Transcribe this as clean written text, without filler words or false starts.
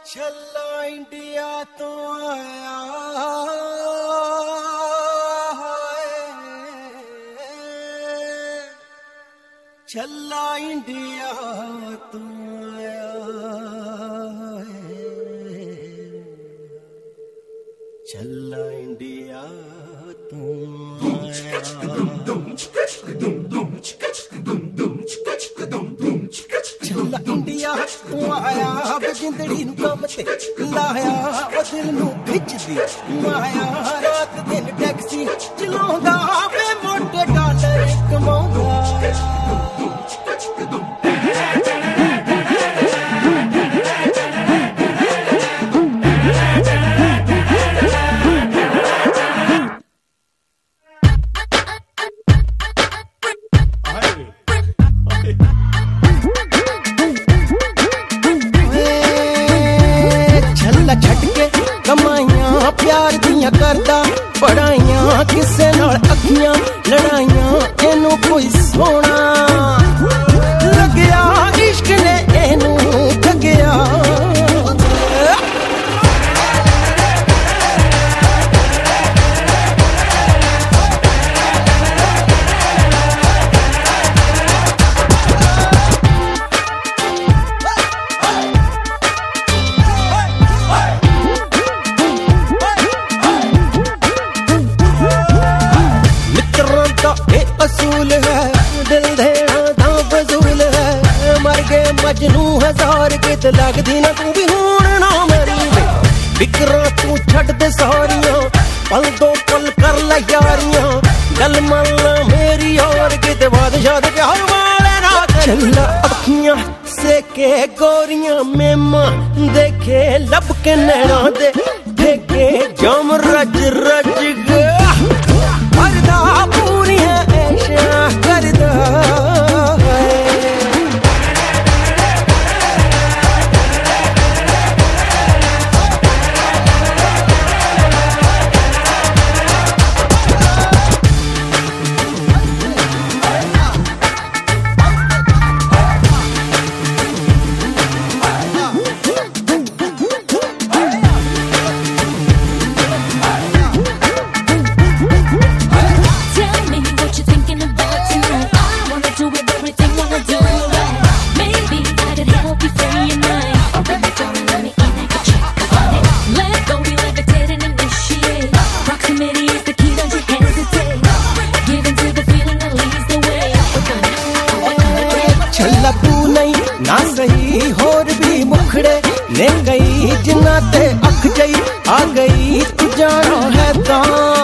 छल्ला इंडिया तो आया छल्ला इंडिया तो आया छल्ला इंडिया तो आया छल्ला इंडिया तो आया जिंदड़ी नू कम ते लाया दिल नू खिचदी माया रात दिन टैक्सी चलाउंदा वे मोटे डॉलर कमाउंदा प्यार दियां करदा पढ़ाइयां किसे नाल अखियां लड़ाइयां एनू कोई सोना लग्या इश्क ने एनू ठगया असूल है दिल देना दा फजूल है मर गए मजनू हजार कित लगदी ना तू भी हुण ना मरी फिक्रां तू छड्ड दे सारियां पल दो पल कर ले यारियां गल मन मेरी और कित बादशाह दे प्यार वाले ना चला अखियां से के गोरियां मेमा देखे लब के नैना दे देखे जम रज रज करदा पूरी करदा ना सही होर भी मुखड़े ले गई जिन्ना ते अख जई आ गई तू जानो है तां